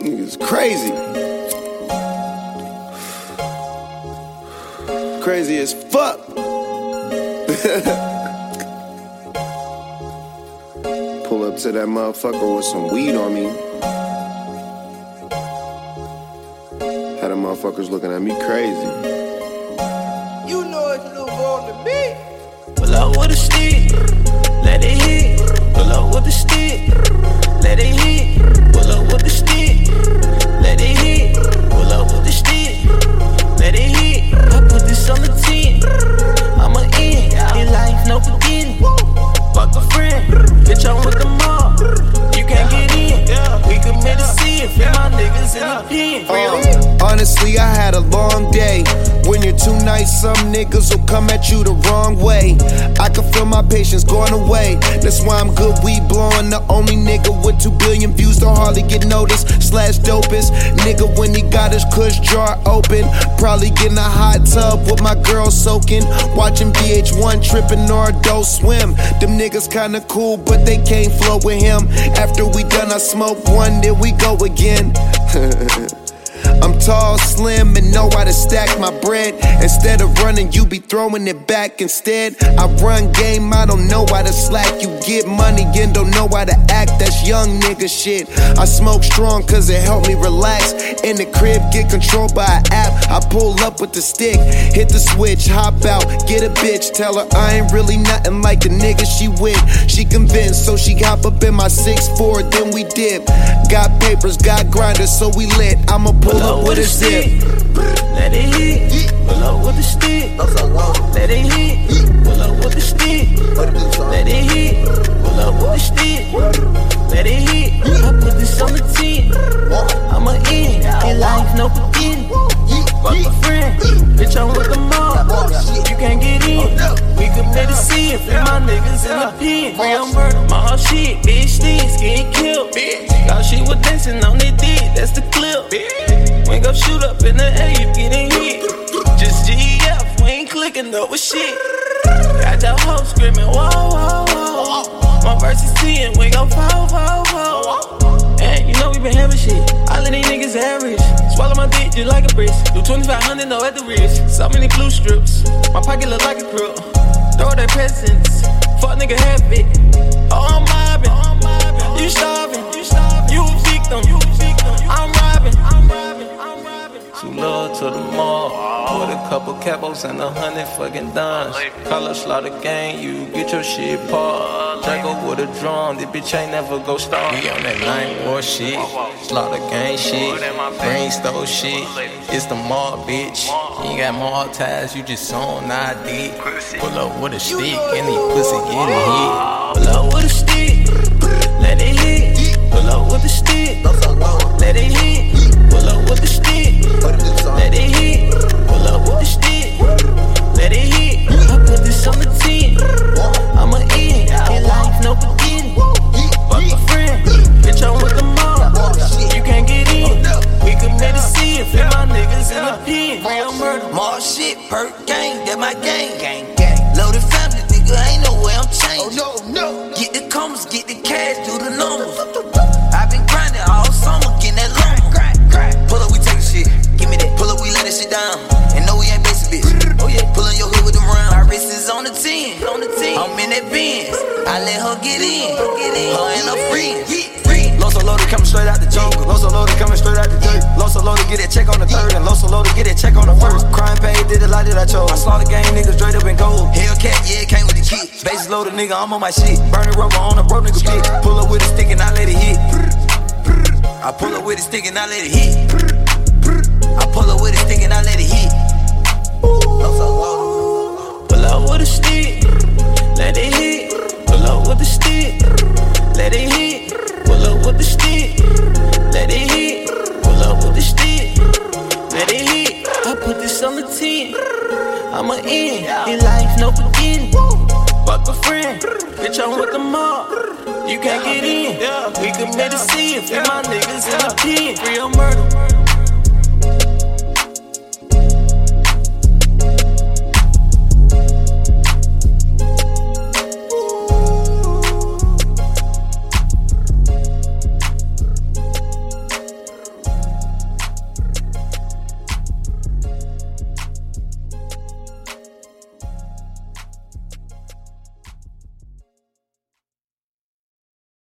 Niggas crazy. Crazy as fuck. Pull up to that motherfucker with some weed on me. Had them motherfuckers looking at me crazy. You know it's Lil Von to me. Pull up with a stick, let it hit. Pull up with the stick, let it hit. Pull up with the stick, let it hit. Pull up with the stick, let it hit. I put this on the 10, I'm a end. In life, no beginning. Fuck a friend, bitch, I'm with the mob. You can't get in. We commit to see it. Feel my niggas in the pen. Honestly, I had a long day. When you're too nice, some niggas will come at you the wrong way. I can feel my patience going away. That's why I'm good weed blowing. The only nigga with 2 billion views don't hardly get noticed. Slash dopest nigga when he got his kush jar open. Probably getting a hot tub with my girl soaking. Watching VH1 tripping or Adult Swim. Them niggas kinda cool, but they can't flow with him. After we done, I smoke one, then we go again. I'm tall, slim, and know how to stack my bread. Instead of running, you be throwing it back instead. I run game, I don't know how to slack. You get money and don't know how to act, that's young nigga shit. I smoke strong cause it helped me relax. In the crib, get controlled by an app. I pull up with the stick, hit the switch, hop out, get a bitch. Tell her I ain't really nothing like the nigga she with. She convinced, so she hop up in my 6'4", then we dip. Got papers, got grinders, so we lit. I'ma pull up with a zip. Let it hit. Pull up with the stick. Let it hit. Pull up with the stick. Let it hit. Pull up with the stick. Let it hit. I put this on the 10. I'm a end. In life, no beginning. Fuck a friend. Bitch, I'm with the mob. You can't get in. We commit to see it. Feel my niggas in the pen. Real murder. My whole shit. Bitch, sticks getting killed. Y'all shit was dancing on their dick. That's the clip. We ain't gon' shoot up in the air, you getting hit. Just GF, we ain't clicking up with shit. Got the hoe screaming, whoa, whoa, whoa. My verse is 10, we gon' fall, fall, fall. And you know we been having shit. All of these niggas average. Swallow my dick just like a brisk. Do 2,500, no at the wrist. So many glue strips. My pocket look like a crook. Throw their presents. Fuck nigga have it. Oh, I'm mobbing. You starving. You a victim. I'm robbing. Too low to the mall. With a couple capos and 100 fucking dimes. Call up Slaughter Gang, you get your shit paused. Drago with a drum, this bitch ain't never go star. We on that 9 war shit, Slaughter Gang shit, Green Stove shit. It's the mall, bitch. You ain't got mall ties, you just on ID. Pull up with a stick and these pussy getting hit. Pull up with a stick, let it hit. Pull up with the stick, let it hit. Pull up with the stick, let it hit. Pull up with the stick, let it hit. I put this on the 10, I'm a end. In life, no beginning. Fuck a friend, bitch, I'm with the mob. You can't get in. We commit to see it. Feel my niggas in the pen. Real murder. More shit, perk gang, that my gang. Loaded family, nigga, ain't no way I'm changing. Oh no. Get the commas, get the cash, do the numbers. I've been grinding all summer, getting that lumber. Pull up, we take shit. Give me that. Pull up, we lay that shit down. And no, we ain't basic, bitch. Oh yeah. Pullin' your hood with them round. My wrist is on the 10. I'm in that Benz. I let her get in. Her and her friends. Loso loaded coming straight out the jungle. Loso loaded coming straight out the dirt. Loso loaded get that check on the 3rd. And Loso loaded get that check on the 1st. Crime paid, did the lie that I chose. I Slaughter Gang niggas straight up and gold. Hellcat, yeah, it came with the key. Bases loaded, nigga, I'm on my shit. Burning rubber on a broke nigga bitch. Pull up with a stick and I let it hit. I pull up with a stick and I let it hit. I pull up with a stick and I let it hit. Pull up with a stick, let it hit. Pull up with the stick, let it hit. Pull up with the stick, let it hit. Pull up with the stick, let it hit. I put this on the 10, I'm a end. In life, no beginning. Fuck a friend, bitch, I'm with the mob. You can't get in. We commit to see it. Feel my niggas in the pen. Real